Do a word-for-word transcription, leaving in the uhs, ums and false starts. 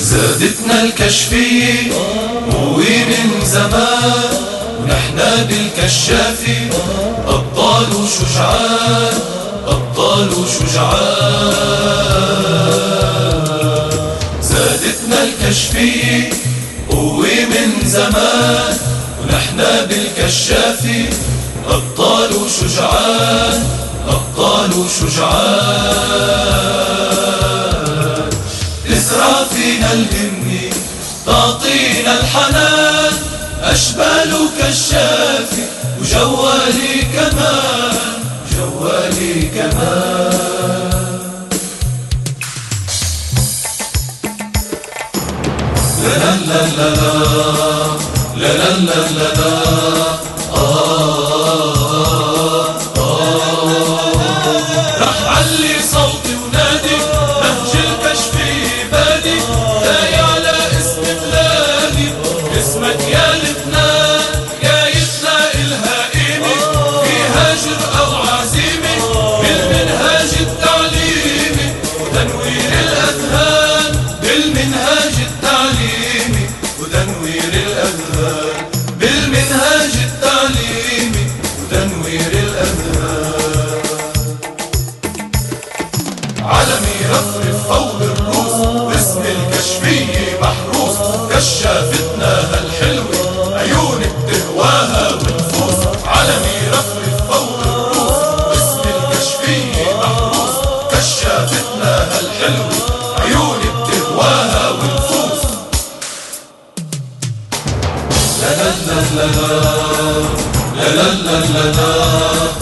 زادتنا الكشفية ومن زمان، ونحنا بالكشافي أبطال وشجعان، أبطال وشجعان. زادتنا الكشفية ومن زمان، ونحنا بالكشافي أبطال وشجعان، أبطال وشجعان. تزرع فينا الهمة تعطينا الحنان، أشبال وكشافي وجوالي كمان، جوالي كمان. لا لا لا لا لا لا لا لا لا آه آه. رح علي صوتي ونادي نهج الكشفية بادي، داي على اسم بلادي، اسمك يا لبنان، جايتنا إلها قيمة فيها جرأة وعزيمة، بالمنهاج التعليمي وتنوير الأذهان، بالمنهاج التعليمي وتنوير الأذهان، بالمنهاج التعليمي وتنوير الأذهان. علمي رفرف فوق الروس باسم الكشفية محروس، كشافتنا هالحلوة عيون بتهواها ونفوس. علمي رفرف فوق الروس باسم الكشفية محروس، كشافتنا هالحلوة عيون بتهواها ونفوس. لا لا لا لا لا لا لا لا لا